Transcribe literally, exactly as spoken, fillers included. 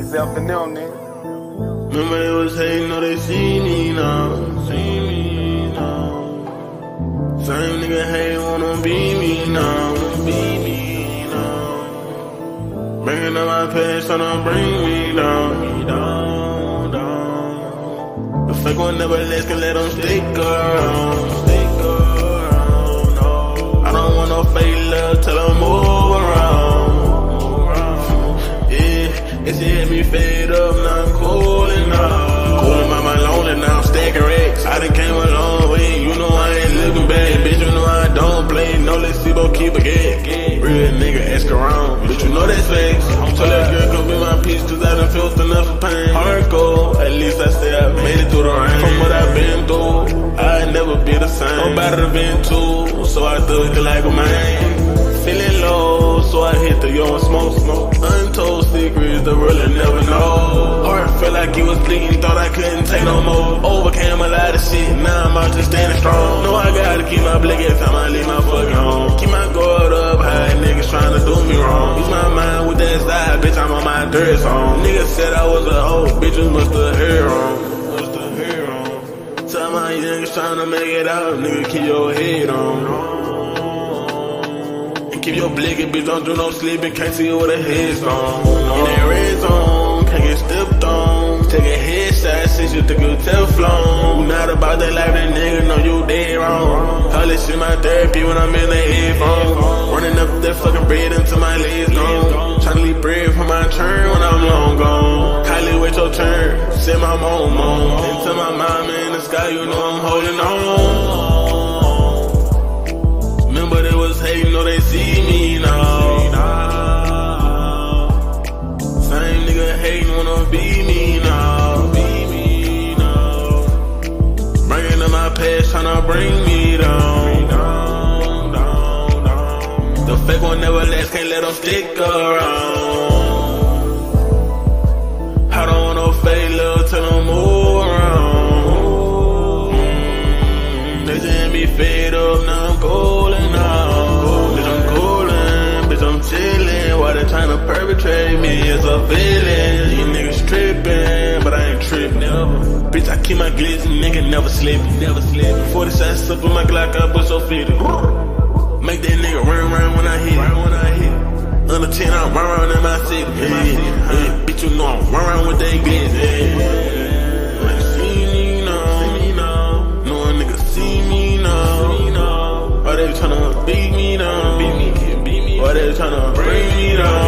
Zeph and them, nigga. Remember they was hating, no they see me now, see me now. Same nigga hate wanna be me now, be me now. Bringing up my past, tryna bring me down, me down, down. The fake one never lets, can let them stick around, stick around, no. I don't want no fake love, tell them move around, move around. Yeah, it's hit me fade up, now I'm cooling now. Cooling by my lonely, now I'm stacking racks. I done came a long way, you know I ain't looking back. Bitch, you know I don't play, no let's see, but keep a gag. Real nigga ask around, bitch, you know that's facts. I'm tell that girl come be my piece, cause I done felt enough of pain. Hardcore, at least I say I made it through the rain. From what I've been through, I'd never be the same. Nobody have been too, so I thug it like a man. Feeling low, so I hit the yo and smoke, smoke. Untold secrets, the real and never know. Heart felt like it was bleeding, thought I couldn't take no more. Overcame a lot of shit, now I'm out just standing strong. Know I gotta keep my blick every time I leave my fucking home. Keep my guard up high, niggas tryna do me wrong. Use my mind with that side, bitch, I'm on my dirt song. Niggas said I was a hoe, bitches must have heard wrong. Must have heard wrong. Tell my niggas tryna make it out, nigga, keep your head on. Keep your blinking, bitch, don't do no sleeping, can't see you with a head's on. In that red zone, can't get stepped on. Take a headshot, since you took your Teflon. You not about that life, that nigga know you dead wrong. Call this shit my therapy when I'm in the headphone. Running up that fucking bread until my legs gone. Tryna leave bread for my turn when I'm long gone. Kylie, wait your turn, send my mom on. Into my mama in the sky, you know I'm holding on. Remember they was hating, no they see me now. Same nigga hating, wanna be me now, be me now. Bringing up my past, tryna bring me down, down, down, down. The fake one never lasts, can't let them stick around. I don't want no fake love, tell them move around. Mm, they just be fed up, now I'm cooling. Why they tryna perpetrate me as a villain? These niggas trippin', but I ain't trippin', never. Bitch, I keep my glizzy, nigga, never slippin', never slippin'. forty shots up with my Glock, I bust so fitted. Make that nigga run around when I hit, run when I hit. Under ten, I run around in my city, in my city. Yeah, bitch, you know I'm run around with that glizzy. Yeah. Like, see me now, know a nigga see me now. Why they tryna beat me down? Beat me, beat me. Why they tryna bring me down?